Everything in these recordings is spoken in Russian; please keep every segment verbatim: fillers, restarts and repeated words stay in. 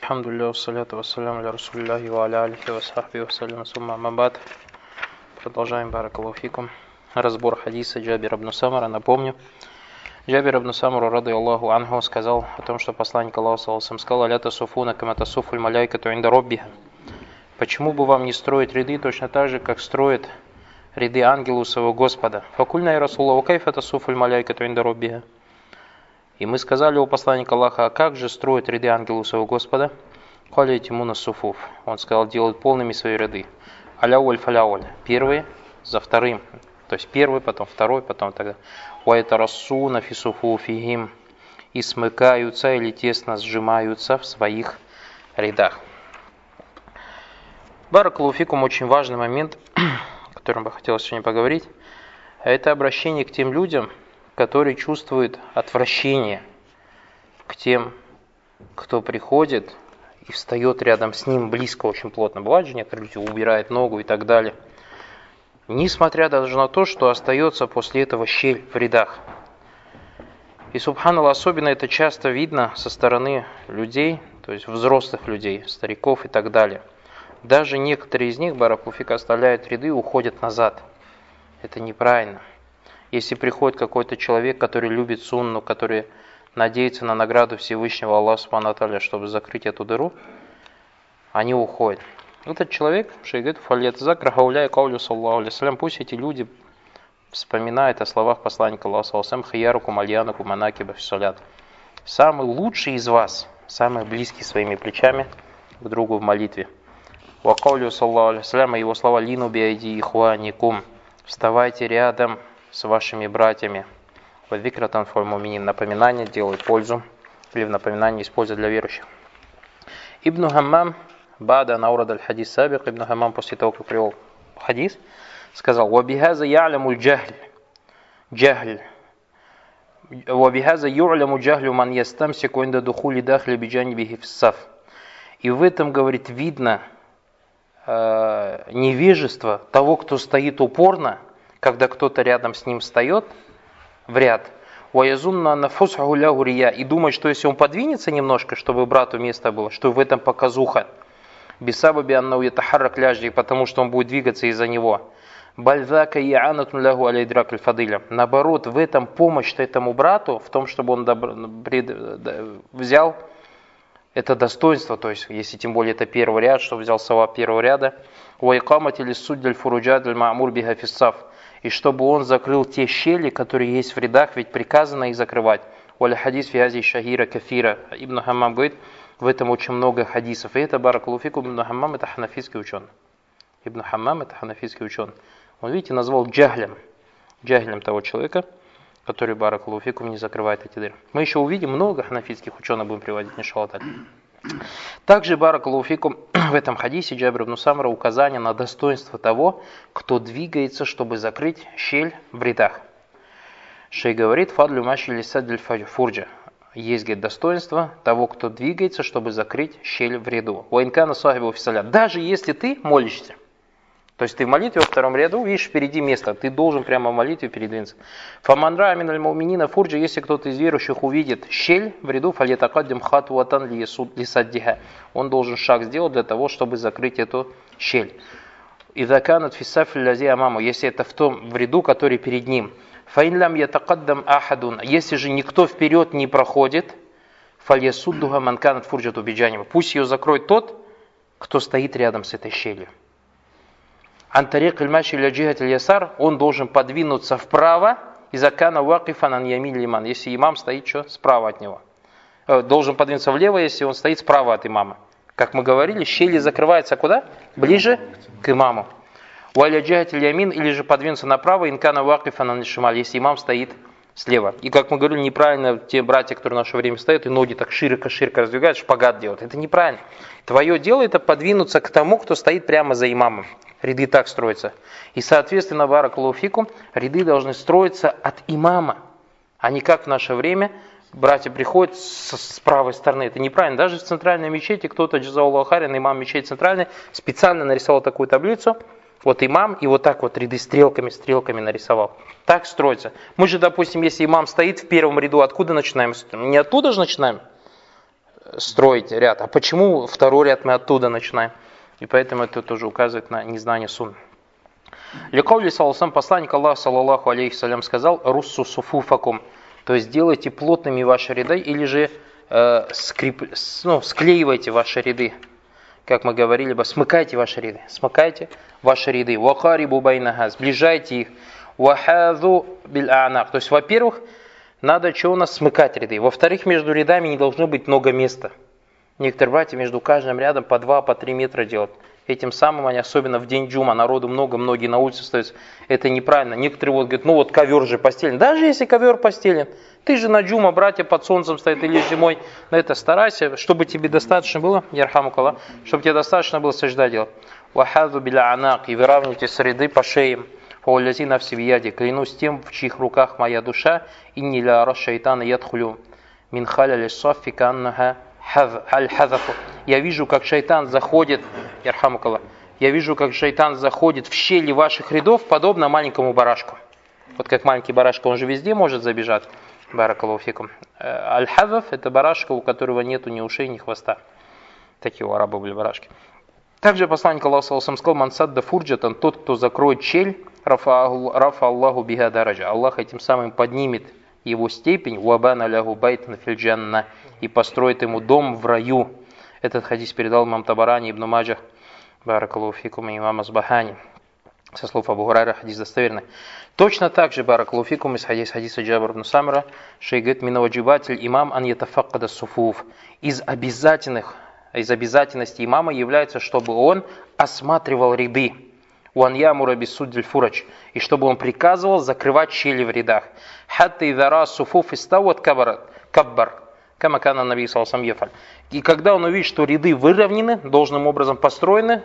Альхамдулилля, вассаляту вассаляму аля расулиллахи ва аля алихи ва сахбихи вассалям, сумма амма ба'д. Продолжаем, баракаллаху фикум, разбор хадиса Джабира ибн Самура. Напомню, Джабир ибн Самур, ради Аллаху анху, сказал о том, что посланник Аллаха саллаллаху алейхи ва саллям сказал: «Аля тасуфуна кама тасуфуль маляйкату инда роббиха». Почему бы вам не строить ряды точно так же, как строят ряды ангелу своего Господа? Факульна я Расулаллаху кайфа тасуфуль маляйкату инда роббиха. И мы сказали у посланника Аллаха: а как же строят ряды ангелу своего Господа? Каля тимуна суфуф. Он сказал: делают полными свои ряды. Аляуль фаляуль. Первый за вторым. То есть первый, потом второй, потом тогда. Уайтарассуна фисуфуфихим. И смыкаются или тесно сжимаются в своих рядах. Баракаллаху фикум, очень важный момент, о котором бы хотелось сегодня поговорить, это обращение к тем людям, которые чувствуют отвращение к тем, кто приходит и встает рядом с ним близко, очень плотно. Бывает же, некоторые люди убирают ногу и так далее. Несмотря даже на то, что остается после этого щель в рядах. И, субханаллах, особенно это часто видно со стороны людей, то есть взрослых людей, стариков и так далее. Даже некоторые из них, баракаллаху фик, оставляют ряды и уходят назад. Это неправильно. Если приходит какой-то человек, который любит сунну, который надеется на награду Всевышнего Аллаха субхану ва тааля, чтобы закрыть эту дыру, они уходят. Этот человек, шейх говорит, фалиятзак рахауляй каулю саллаллаху алейхи ва саллям, пусть эти люди вспоминают о словах посланника Аллаха саллаллаху алейхи ва саллям: хиярукум альянукум манакиба фиссалят. Самый лучший из вас, самый близкий своими плечами к другу в молитве. Ва каулю саллаллаху алейхи ва саллям, его слова: лину биайди ихваникум. Вставайте рядом с вашими братьями. Вадзикратан фаль муминин. Напоминание делает пользу, или в напоминании используют для верующих. Ибн Хаммам, бада наурад аль-хадис сабик, Ибн Хаммам после того, как привел хадис, сказал: «Вабихаза я'ляму джахль, джахль, вабихаза ю'ляму джахлю ман ястамсику инда духули дахли биджанибихи фиссаф». И в этом, говорит, видно э, невежество того, кто стоит упорно, когда кто-то рядом с ним встает в ряд, и думает, что если он подвинется немножко, чтобы брату место было, что в этом показуха, потому что он будет двигаться из-за него. Наоборот, в этом помощь этому брату, в том, чтобы он взял это достоинство, то есть, если тем более это первый ряд, что взял саваб первого ряда, и чтобы он закрыл те щели, которые есть в рядах, ведь приказано их закрывать. Валя хадис фиази шахира кафира. Ибн Хаммам говорит, в этом очень много хадисов. И это, баракаллаху фикум, Ибн Хаммам — это ханафитский ученый. Ибн Хаммам — это ханафитский ученый. Он, видите, назвал джахлем, джахлем того человека, который, баракаллаху фикум, не закрывает эти дыры. Мы еще увидим много ханафитских ученых, будем приводить, иншаллах. Также, баракаллаху фикум, в этом хадисе Джабир ибн Самура указание на достоинство того, кто двигается, чтобы закрыть щель в рядах. Шейх говорит: фадлю маши лисадль фурджа. Есть, говорит, достоинство того, кто двигается, чтобы закрыть щель в ряду. Уайнкана сахибу фисалят. Даже если ты молишься, то есть ты в молитве во втором ряду, видишь впереди место, ты должен прямо в молитве передвинуться. Фаманра амин аль-муминина фурджа, если кто-то из верующих увидит щель в ряду, фалятакаддим хатватан лисаддиха, он должен шаг сделать для того, чтобы закрыть эту щель. Идаканат фиссафль лази амаму, если это в том в ряду, который перед ним. Фаинлям ятакаддам ахадун, если же никто вперед не проходит, фальясуддуха манканат фурджату биджанима, пусть ее закроет тот, кто стоит рядом с этой щелью. Антарик аль-маши ля джихат аль-ясар, он должен подвинуться вправо, и закана вакифан ан ямин лиман, если имам стоит что? Справа от него. Должен подвинуться влево, если он стоит справа от имама. Как мы говорили, щели закрываются куда? Ближе к имаму. Валя джихат аль-ямин, или же подвинуться направо, инкана вакифан ан шималь, если имам стоит слева. И как мы говорили, неправильно те братья, которые в наше время стоят, и ноги так широко-широко раздвигают, шпагат делают. Это неправильно. Твое дело это подвинуться к тому, кто стоит прямо за имамом. Ряды так строятся. И, соответственно, баракаллаху фикум, ряды должны строиться от имама, а не как в наше время. Братья приходят с, с правой стороны. Это неправильно. Даже в центральной мечети кто-то, джазауллаху хайран, имам мечети центральной, специально нарисовал такую таблицу. Вот имам, и вот так вот ряды стрелками, стрелками нарисовал. Так строится. Мы же, допустим, если имам стоит в первом ряду, откуда начинаем? Не оттуда же начинаем строить ряд. А почему второй ряд мы оттуда начинаем? И поэтому это тоже указывает на незнание сунны. Ликаули саллаллаху посланник Аллаха саллаллаху алейхи салям сказал: руссу суфуфакум, то есть делайте плотными ваши ряды, или же э, скрип, ну, склеивайте ваши ряды. Как мы говорили бы, смыкайте ваши ряды. Смыкайте ваши ряды. Вахарибу байнаха, сближайте их. Вахазу биль а'нак. То есть, во-первых, надо что у нас смыкать ряды. Во-вторых, между рядами не должно быть много места. Некоторые братья между каждым рядом по два, по три метра делают. Этим самым они, особенно в день джума, народу много, многие на улице стоят. Это неправильно. Некоторые вот говорят, ну вот ковер же постелен. Даже если ковер постелен, ты же на джума, братья под солнцем стоят или зимой. На это старайся, чтобы тебе достаточно было, ярхамукаллах, чтобы тебе достаточно было сажда делать. Вахазу биля анак, и выравнивайте с ряды по шеям. Фаулязи на всевияде, клянусь тем, в чьих руках моя душа, и не ля раш шайтана ядхулю мин халя лиссаффи каннаха аль-хазафу. Я вижу, как шайтан заходит, ярхамукаллах, я вижу, как шайтан заходит в щели ваших рядов, подобно маленькому барашку. Вот как маленький барашка, он же везде может забежать. Баракаллаху фикум. Аль-хазаф – это барашка, у которого нету ни ушей, ни хвоста. Такие у арабов были барашки. Также посланник Аллаха саллаллаху алейхи ва саллям сказал: «Ман садда фурджатан», тот, кто закроет щель, рафа Аллаху биха дараджа, Аллах этим самым поднимет его степень, вабана ляху байтан фил джанна, и построит ему дом в раю. Этот хадис передал имам Табарани, Ибн Маджах, баракаллаху фикум, и имам Азбахани. Со слов Абу Хурайра, хадис достоверный. Точно так же, баракаллаху фикум, из хадиса, хадиса Джабр ибн Самра, шейх говорит: «Минаваджибатель имам ан ятафаккада суфуф». Из обязательных, из обязательностей имама является, чтобы он осматривал ряды. «Уан ямура бисуддиль фурач», и чтобы он приказывал закрывать щели в рядах. «Хатта идара суфуф истауат каббар». Камакана наби саллаллаху алейхи ва саллям. И когда он увидит, что ряды выровнены, должным образом построены,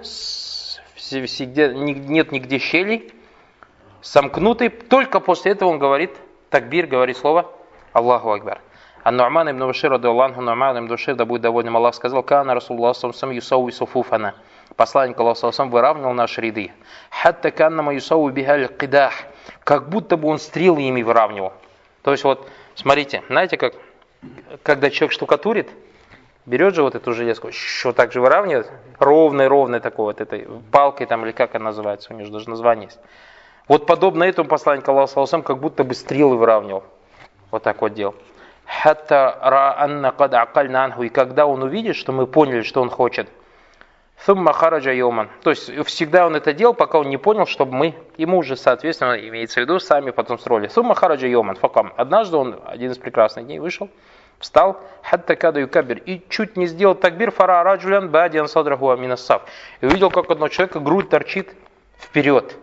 нет нигде щелей, сомкнуты, только после этого он говорит такбир, говорит слово Аллаху Акбар. Ан-Ну'ман ибн Башир радиаллаху, Ну'ман ибн Башир, да будет доволен Аллах, сказал: «Кана Расулуллах саллаллаху алейхи ва саллям юсауи суфуфана». Посланник Аллаха саллаллаху алейхи ва саллям выравнивал наши ряды. «Хатта каннама юсауи бихаль кидах», как будто бы он стрелы ими выравнивал. То есть вот, смотрите, знаете, как когда человек штукатурит, берет же вот эту железку, вот так же выравнивает, ровной-ровной такой вот этой палкой там, или как она называется, у нее же даже название есть. Вот подобно этому посланник Аллаха саллаллаху алейхи ва саллям как будто бы стрелы выравнивал. Вот так вот делал. «Хатта ра анна кад акальна анху», и когда он увидит, что мы поняли, что он хочет, «Сумма хараджа йоман», то есть всегда он это делал, пока он не понял, чтобы мы, ему уже, соответственно, имеется в виду, сами потом строили. «Сумма хараджа йоман факам». Однажды он, один из прекрасных дней, вышел, встал, «Хатта када юкабир», и чуть не сделал такбир, «Фара раджулян бадиан садраху аминассаф», и увидел, как одного человека грудь торчит вперед.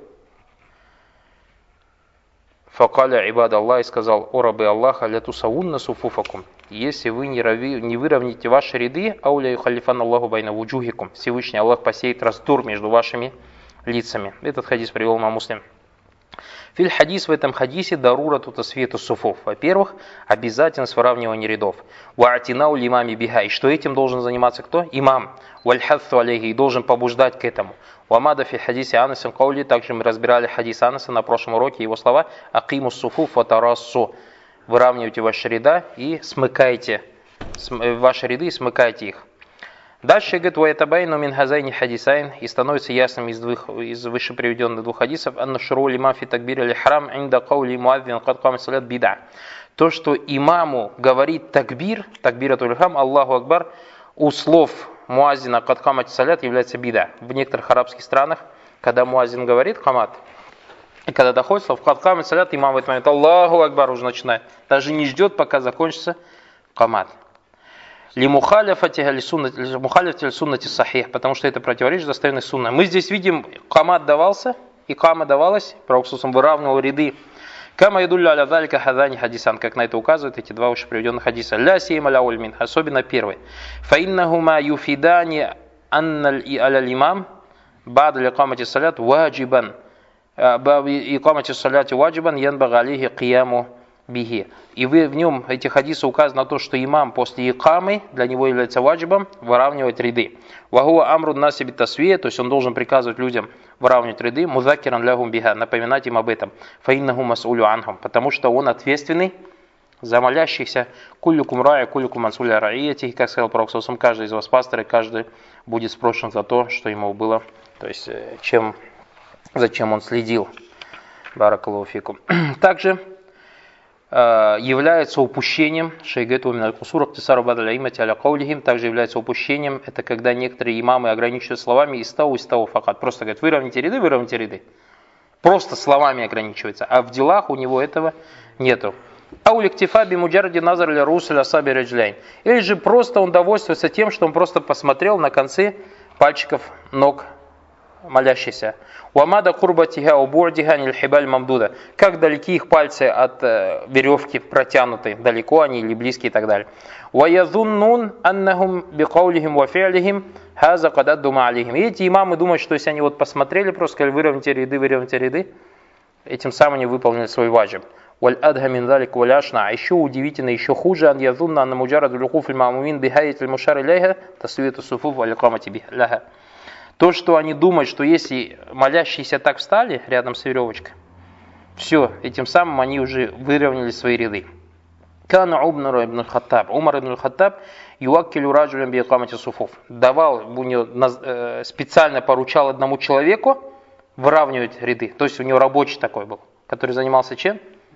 «Факаля ибад Аллах», и сказал: «О рабы Аллаха, ля тусавунна суфуфакум», если вы не, рави, не выровняете ваши ряды, ауля юхалифан Аллаху байна вуджухикум, Всевышний Аллах посеет раздор между вашими лицами. Этот хадис привел имам Муслим. Филь хадис, в этом хадисе дарура тута свету суфуф. Во-первых, обязательность выравнивания рядов. Ваатинау лимами биха, и что этим должен заниматься кто? Имам. Вальхатту алейхи, и должен побуждать к этому. Уамада фи хадисе Анаса каули, также мы разбирали хадис Анаса на прошлом уроке, его слова: акиму суфуф ва тарассу, выравнивайте ваши ряда и смыкайте ваши ряды и смыкайте их. Дальше говорит: «Ваятабайну мин хазайни хадисайн», и становится ясным из, двух, из выше приведенных двух хадисов: «Анна шуру лима фи такбир аль-храм инда каули муаддин кад кама салят бида». То, что имаму говорит такбир, такбиратуль храм, Аллаху Акбар, у слов муаззина кад камат салят является бида. В некоторых арабских странах, когда муаззин говорит камат, и когда доходит слов кад камат салят, имам в этот момент Аллаху Акбар уже начинает. Даже не ждет, пока закончится камат. Лимухаляфати суннати сахих, потому что это противоречит достоверной сунне. Мы здесь видим, камат давался, и кама давалась, Пророк выравнивал ряды. Кама идулля аля залика хазани хадисан, как на это указывают эти два выше приведенных хадиса. Ля сейма ля ульмин, особенно первый. Фаиннахума юфидани анналь и аля лимам бад ля камати салят ваджибан. И камати саляти ваджибан янбаг алейхи кияму бихи. И вы, в нем, эти хадисы указано на то, что имам после икамы, для него является ваджибом выравнивать ряды. Вахуа амрун наси битасвия, то есть он должен приказывать людям выравнивать ряды, музакиран лягум биха, напоминать им об этом. Фаиннаху масулю анхум, потому что он ответственный за молящихся. Куллюкум рая, куллюкум ансуля раиятихи, как сказал пророк, каждый из вас пастор, и каждый будет спрошен за то, что ему было, то есть чем, зачем он следил. Баракаллаху фикум. Также э, является упущением, также является упущением, это когда некоторые имамы ограничивают словами истау, истау факат. Просто говорят, выровняйте ряды, выровняйте ряды. Просто словами ограничивается, а в делах у него этого нету. Или же просто он довольствуется тем, что он просто посмотрел на концы пальчиков ног молящийся. Уамада курбатиха убурдиха нильхибаль мамдуда. Как далеки их пальцы от э, веревки протянуты, далеко они или близкие и так далее. Ваязуннун аннахум бикаулихим ва фи'лихим хаза кад аддума алейхим. И эти имамы думают, что если они вот посмотрели, просто сказали, выровняйте ряды, выровняйте ряды, этим самым они выполнили свой ваджиб. Валь адха мин залик валяшна. А еще удивительно, еще хуже, ан язунна анна муджарад лукуф аль маамумин бихаят аль мушар иляйха тасвияту суфуф валь икамати бихляха. То, что они думают, что если молящиеся так встали рядом с веревочкой, все, этим самым они уже выровняли свои ряды. Кана Умар ибн Хаттаб. Умар ибн Хаттаб юаккилю раджулям биикамати суфуф. Давал, у него специально поручал одному человеку выравнивать ряды. То есть у него рабочий такой был, который занимался чем?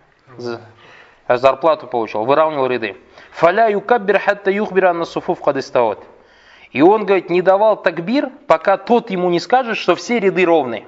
Зарплату получал, выравнивал ряды. Фаля юкаббир хатта юхбир анна суфуф кад истават. И он, говорит, не давал такбир, пока тот ему не скажет, что все ряды ровны.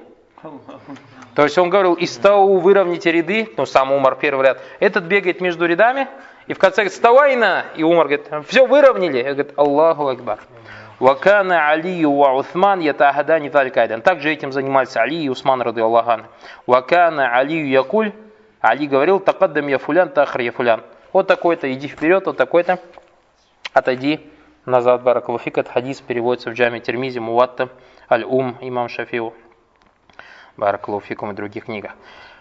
То есть он говорил, истау, выровняйте ряды, ну сам Умар первый ряд. Этот бегает между рядами, и в конце говорит, вставайна. И Умар говорит, все выровняли. И говорит, Аллаху акбар. Вакана Алию ва Усман ятахадани талькайдан. Также этим занимались Али и Усман, рады Аллахан. Вакана Алию якуль. Али говорил, такаддам я фулян, тахр я фулян. Вот такой-то, иди вперед, вот такой-то, отойди назад. Баракаллаху фик. Этот хадис переводится в джаме Тирмизи, Муатта, Аль-Ум, имам Шафиу. Баракаллаху фикум и других книгах.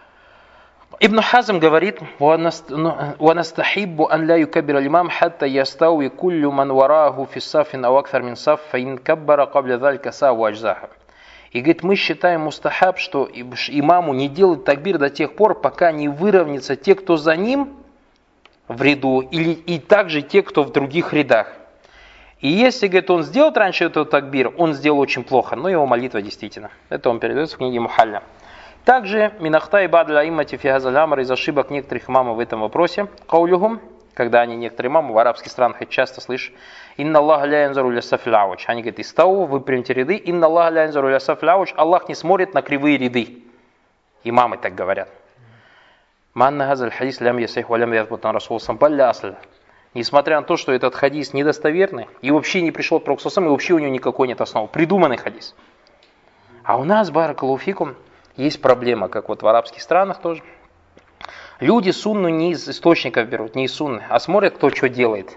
Ибн Хазм говорит, وَنَسْتَحِبُّ أَنْ لَا يُكَبِّرَ الْإِمَامُ حَتَّى يَسْتَوِي كُلُّ مَنْ وَرَاهُ فِي الصَّفٍ أَوْ أَكْثَرَ مِنْ صَفٍ فَإِنْ كَبَّرَ قَبْلَ ذَلِكَ سَاوَى أَجْزَاهُ. И говорит, мы считаем мустахаб, что имаму не делать такбир до тех пор, пока не выровнятся те, кто за ним в ряду, или и также те, кто в других рядах. И если, говорит, он сделал раньше этот такбир, он сделал очень плохо, но его молитва действительно. Это он передается в книге Мухалля. Также минахта и бадля имати фиазалямар из ошибок некоторых имамов в этом вопросе. Каулюхум, когда они, некоторые имамы в арабских странах, это часто слышат, инна Аллах ля янзару ля сафляуч. Они говорят, истау, выпрямьте ряды, инна Аллах ля янзару ля сафляуч. Аллах не смотрит на кривые ряды. Имамы так говорят. Манна газаль хадис лям ясих валям язбутан расул самбалля асля. Несмотря на то, что этот хадис недостоверный, и вообще не пришел от пророка, и вообще у него никакой нет основы. Придуманный хадис. А у нас, баракаллаху фикум, есть проблема, как вот в арабских странах тоже. Люди сунну не из источников берут, не из сунны, а смотрят, кто что делает.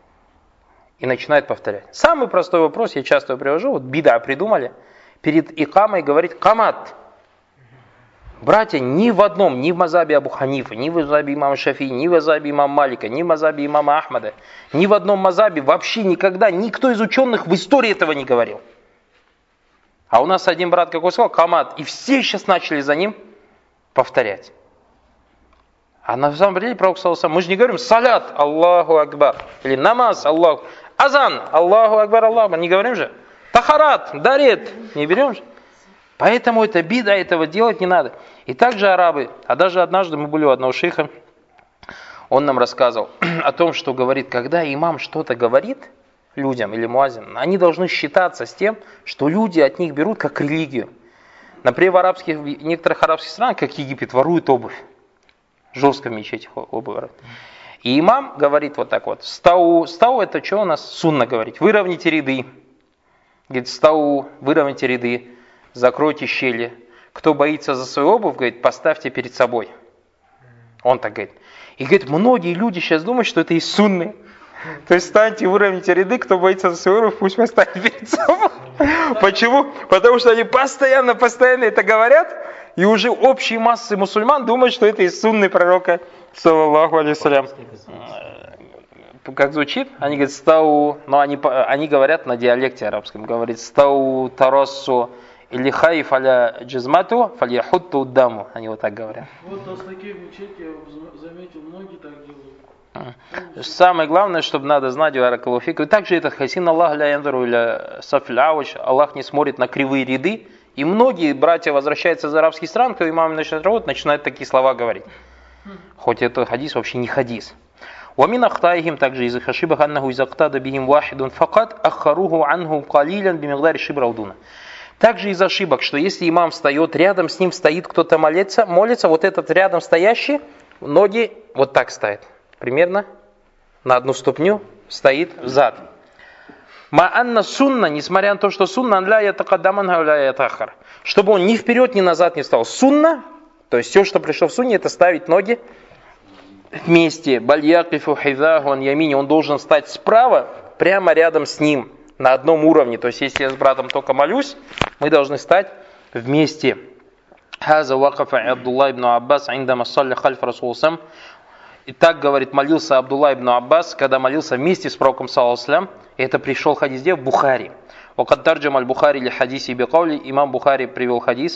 И начинают повторять. Самый простой вопрос, я часто его привожу, вот бида придумали, перед икамой говорит камат. Братья, ни в одном, ни в мазабе Абу Ханифа, ни в мазабе имама Шафии, ни в мазабе имама Малика, ни в мазабе имама Ахмада, ни в одном мазабе вообще никогда никто из ученых в истории этого не говорил. А у нас один брат, как он сказал, камат, и все сейчас начали за ним повторять. А на самом деле, пророк саллаллаху, мы же не говорим салят, Аллаху акбар, или намаз, Аллаху, азан, Аллаху акбар, Аллаху, не говорим же, тахарат, дарет, не берем же. Поэтому это бида, этого делать не надо. И также арабы, а даже однажды мы были у одного шейха, он нам рассказывал о том, что говорит, когда имам что-то говорит людям или муазин, они должны считаться с тем, что люди от них берут как религию. Например, в арабских, в некоторых арабских странах, как Египет, воруют обувь. Жестко в мечетях обувь воруют. И имам говорит вот так вот, стау, стау это что у нас? Сунна говорить, выровняйте ряды. Говорит, стау, выровняйте ряды, закройте щели. Кто боится за свою обувь, говорит, поставьте перед собой. Он так говорит. И говорит, многие люди сейчас думают, что это из сунны. То есть встаньте, выровняйте ряды, кто боится за свою обувь, пусть поставит перед собой. Почему? Потому что они постоянно, постоянно это говорят, и уже общие массы мусульман думают, что это из сунны пророка, саллаллаху алейхи ва саллям. Как звучит? Они говорят, стау, но они, они говорят на диалекте арабском, говорят, стау тарассу, или хайф аля джизмату, фальяхутту даму. Они вот так говорят. Вот у нас такие мечети, я заметил, многие так делают. Самое главное, чтобы надо знать, и также это хасин Аллах ля янзуру иля сафиль ауч, Аллах не смотрит на кривые ряды. И многие братья возвращаются из арабских стран, когда имам начинает работать, начинают такие слова говорить. Хоть это хадис вообще не хадис. ومن أخطائهم также из их ошибок أنه إذا اقتدى بهم واحد فقط أخروه عنه قليلا بمقدار الشبر أو دونه. Также из ошибок, что если имам встает, рядом с ним стоит кто-то молится, молится, вот этот рядом стоящий, ноги вот так ставит. Примерно на одну ступню стоит взад. Ма анна сунна, несмотря на то, что сунна, ля ятакаддаманха ля ятахар. Чтобы он ни вперед, ни назад не встал. Сунна, то есть все, что пришло в сунне, это ставить ноги вместе. Бальякифу хизаху ан ямини, он должен стать справа, прямо рядом с ним, на одном уровне. То есть, если я с братом только молюсь, мы должны стать вместе. Хаза вакафа Абдулла ибн Аббас индама салли хальф Расул. И так, говорит, молился Абдулла ибн Аббас, когда молился вместе с пророком саллаллаху. Это пришел хадис где? В Бухари. Вакад тарджам аль-Бухари ли хадиси бикаули. Имам Бухари привел хадис.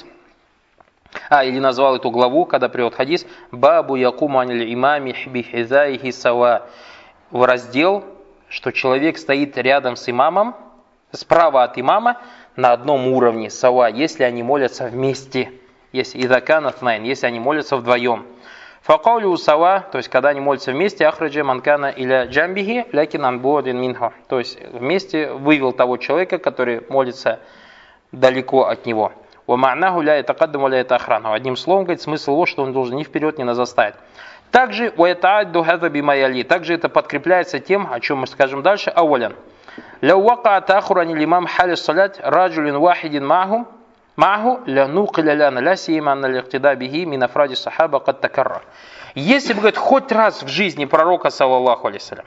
А, или назвал эту главу, когда привел хадис. Бабу якуму аниль имами бихизаихи сава. В раздел, что человек стоит рядом с имамом, справа от имама, на одном уровне сава, если они молятся вместе. Если идакан атнайн, если они молятся вдвоем. Факаулю сава, то есть когда они молятся вместе, ахраджа манкана иля джамбихи, лякин анбуадин минха. То есть вместе вывел того человека, который молится далеко от него. Вама'наху ля ятакаддаму ля ятахрану. Одним словом, говорит, смысл его, что он должен ни вперед, ни назад ставить. Также уайтаадду хаза бимаяли. Также это подкрепляется тем, о чем мы скажем дальше. Аулян. Ляу вака тахурани лимам хали салят раджулин вахидин махум. Маху ля нукиля ляна ля сиима на лихтида бихи минафради сахаба кад такарра. Если бы, говорит, хоть раз в жизни пророка, саллаллаху алейхиссалям,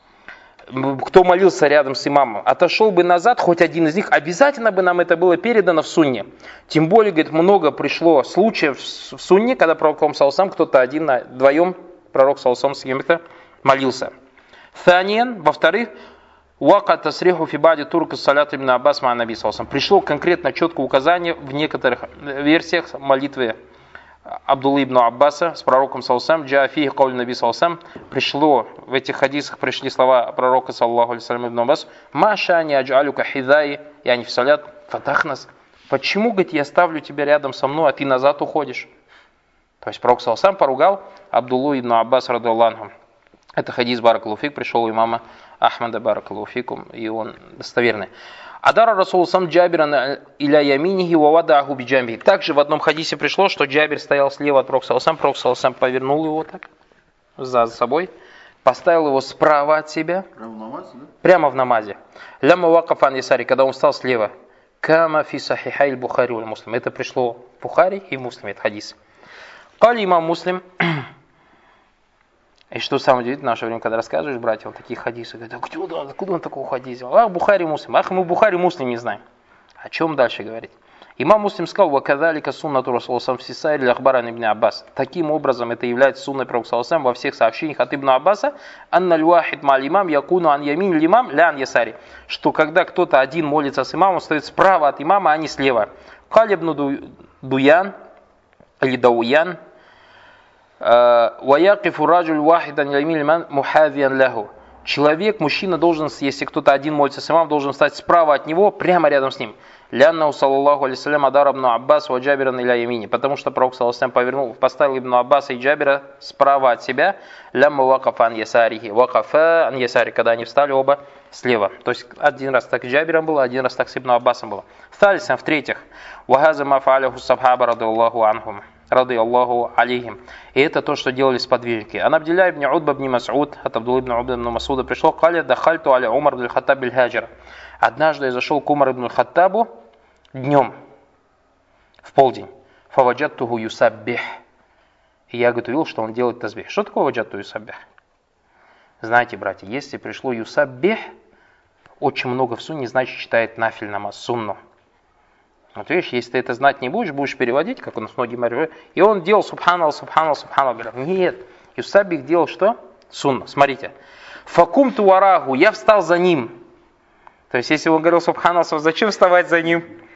кто молился рядом с имамом, отошел бы назад, хоть один из них, обязательно бы нам это было передано в сунне. Тем более, говорит, много пришло случаев в сунне, когда пророк, саллаллаху, кто-то один, на вдвоем, пророк, саллаллаху, с кем-то молился. Таниен, во-вторых, Уака тасриху фибади турка салят ибн Аббас ма наби саллаллаху. Пришло конкретно четкое указание в некоторых версиях молитвы Абдуллы ибн Аббаса с пророком саллаллаху. Джаафи кауль наби саллаллаху. Пришло в этих хадисах пришли слова пророка саллаллаху алейхи ибн Аббас. Маша не аджалюка хидай, я не в салят фатахнас. Почему, говорит, я ставлю тебя рядом со мной, а ты назад уходишь? То есть пророк саллаллаху поругал Абдуллу ибн Аббас радиаллаху анху. Это хадис баракаллаху фик, пришел у имама Ахмада баракаллаху фикум, и он достоверный. Адара Расул сам Джабиран иля яминихи вавадаху биджамби. Также в одном хадисе пришло, что Джабир стоял слева от пророка саллаллаху, пророк саллаллаху повернул его так за собой, поставил его справа от себя. Прямо в намазе, да? Прямо в намазе. Ляма вакафан ясари, когда он встал слева. Кама фи сахихай Бухари валь Муслим. Это пришло в Бухари и в Муслиме, это хадис. Кали имам Муслим. И что самое удивительное, в наше время, когда рассказываешь братьям такие хадисы, говорят, откуда он, откуда он такого хадиса? Ах, Бухари Муслим. Ах, мы Бухари Муслим не знаем. О чем дальше говорить? Имам Муслим сказал, «Вакадалика суннату Расуласам фисайр или ахбаран ибн Аббас». Таким образом, это является сунной пророка саллаллаху во всех сообщениях от ибн Аббаса, «Анна львахид ма имам якуну ан ямин лимам ля ан ясари». Что когда кто-то один молится с имамом, стоит справа от имама, а не слева. «Каль ибн Дуян» или «Дауян». Ваякифу раджуль вахидан ямин мухадиан лаху. Человек, мужчина должен, если кто-то один молится с имамом, должен стать справа от него, прямо рядом с ним. Ляннаху саллаллаху алейхи салям адар ибн Аббас ва Джабиран иля ямини. Потому что пророк саллаллаху повернул, поставил ибн Аббаса и Джабира справа от себя. Лямма вакафа ан ясарихи. Вакафа ан ясари, когда они встали оба слева. То есть один раз так с Джабиром было, один раз так с ибн Аббасом было. Встались, в-третьих, вахаза мафа'аляху сабхаба радиаллаху анхум. Рады Аллаху алейхим. И это то, что делали сподвижники. Ан Абдилля ибн Удба ибн Мас'уд, от Абдулла ибн Удба ибн Мас'уда пришло, каля дахальту аля Умар ибн Хаттаб биль хаджир. Однажды я зашел к Умару ибн Хаттабу днем, в полдень. Фаваджаттуху юсаббих. И я, говорит, увидел, что он делает тазбих. Что такое ваджатту юсаббих? Знаете, братья, если пришло юсаббих, очень много в сунне, значит, читает нафиль намаз, сунну. Вот видишь, если ты это знать не будешь, будешь переводить, как у нас многие говорят, и он делал субханаллах, субханаллах, субханаллах. Говорят, нет, Юсаббих делал что? Сунна. Смотрите. Факум туараху, я встал за ним. То есть, если он говорил субханаллах, зачем вставать за ним?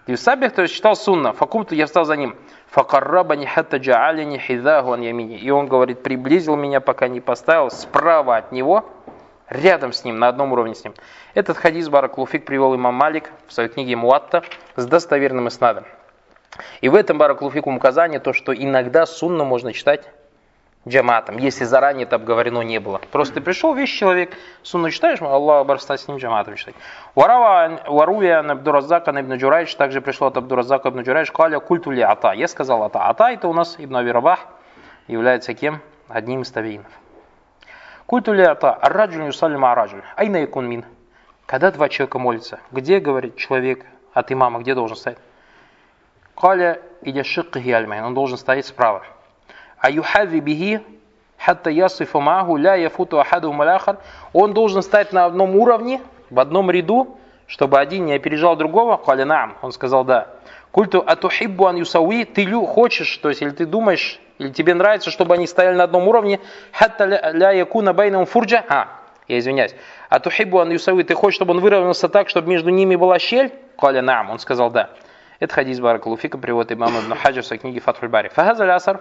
Юсабих, то есть читал сунна. Факумту, я встал за ним. Факаррабани хатта джаалини хидаху ан ямини. И он говорит, приблизил меня, пока не поставил справа от него, рядом с ним, на одном уровне с ним. Этот хадис Баракулуфик привел имам Малик в своей книге Муатта с достоверным иснадом. И в этом Баракулуфикум указание, то, что иногда сунну можно читать джаматом, если заранее это обговорено не было. Просто ты пришел, весь человек, сунну читаешь, Аллах Акбар, с ним джаматом читать. Варуя Абдуразака ибн Джурайш, также пришло от Абдуразака ибн Джурайш, каля культу ли ата. Я сказал ата. Ата это у нас Ибн Аби Рабах, является кем? Одним из табиинов. Культу ли ата, арраджун юсаллима арраджун. Айна якун мин. Когда два человека молятся, где, говорит человек от имама, где должен стоять? Каля иля шикхи альмайн, он должен стоять справа. Аюхави бихи хатта ясифу маху ля яфуту ахадухум аляхар. Он должен стоять на одном уровне, в одном ряду, чтобы один не опережал другого. Каля наам, он сказал да. Культу атухиббу ан юсауи, ты хочешь, то есть или ты думаешь, или тебе нравится, чтобы они стояли на одном уровне, хатта ля якуна байнахум фурджа. А, я извиняюсь. Атухиббу ан юсауи, ты хочешь, чтобы он выровнялся так, чтобы между ними была щель? Каля наам, он сказал да. Это хадис Баракулуфика, приводит имам Ибн Хаджар в своей книге Фатхуль Бари. Фахазаль асар.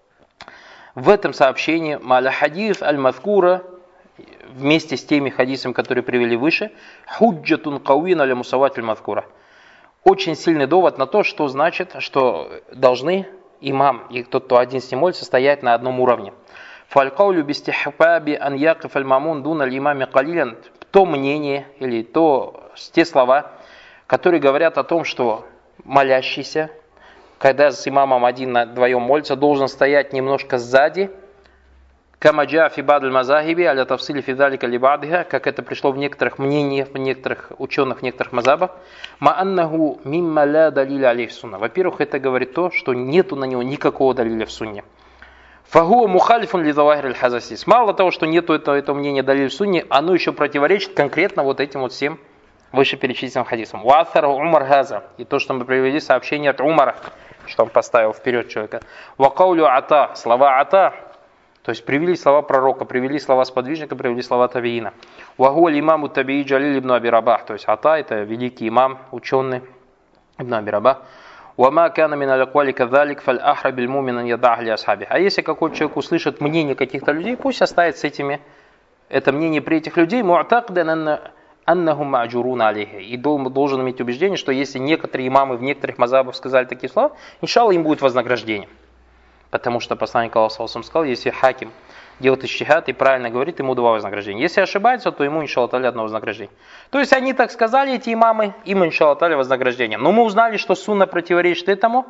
В этом сообщении маля хадис аль-мазкура вместе с теми хадисами, которые привели выше, худжатун кауин аля мусават аль-мазкура. Очень сильный довод на то, что значит, что должны имам и тот, кто один с ним молится, стоять на одном уровне. Фалькаулю бистихбаби ан якиф аль-мамун дун аль-имами калилян. То мнение или то те слова, которые говорят о том, что молящийся, когда с имамом один на вдвоем молится, должен стоять немножко сзади, камаджа фибад аль-мазахиби аля тавсили фидалика либадиха, как это пришло в некоторых мнениях, в некоторых ученых, в некоторых мазабах. Мааннаху мимма ла далиля алейх сунна. Во-первых, это говорит то, что нету на него никакого далиля в сунне. Фагуа мухалифун ли завахир аль-хазасис. Мало того, что нету этого, этого мнения далиля в сунне, оно еще противоречит конкретно вот этим вот всем вышеперечисленным хадисам. Уаthар Умар Газа. И то, что мы привели сообщение от Умара, что он поставил вперед человека. Вакаулю ата. Слова ата. То есть привели слова пророка, привели слова сподвижника, привели слова табиина. Вагуаль имаму табии Джалиль ибн Аби Рабах. То есть ата это великий имам, ученый ибн Аби Рабах. Вама кана мин аль-аквали кадалик фаль ахра биль мумин ан ядах ли асхаби. А если какой человек услышит мнение каких-то людей, пусть оставит с этими, это мнение при этих людей, му'такдан анна аннахум ма'джуруна алейхи. И должен иметь убеждение, что если некоторые имамы в некоторых мазабах сказали такие слова, иншаллах им будет вознаграждение. Потому что посланник Аллаха сказал, если хаким делает ижтихад и правильно говорит, ему два вознаграждения. Если ошибается, то ему иншаллах та'аля одно вознаграждение. То есть они так сказали, эти имамы, им иншаллах та'аля вознаграждение. Но мы узнали, что сунна противоречит этому,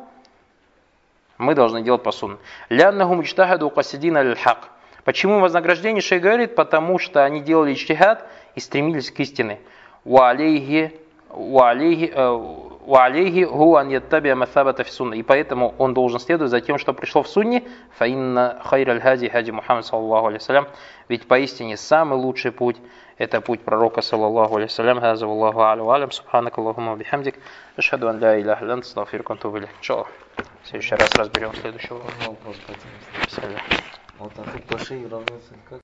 мы должны делать по сунне. Ляннахум ижтахаду касидина аль-хак. Почему вознаграждение? Шейх говорит, потому что они делали ижтихад и стремились к истине. Ва алейхи гу ан яттабиа масабата фи сунна. И поэтому он должен следовать за тем, что пришло в сунне. Фа инна хайраль хади хади Мухаммад саллаллаху алейхи вассалям. Ведь поистине самый лучший путь это путь пророка саллаллаху алейхи вассалям. Хаза валлаху а'ля ва алям. Субханак Аллахумма бихамдик. Ашхаду ан ла иляха илля анта астагфирука ва атубу илейк. Иншаллах. В следующий раз разберем следующего. Вот, а тут по шее равняется как?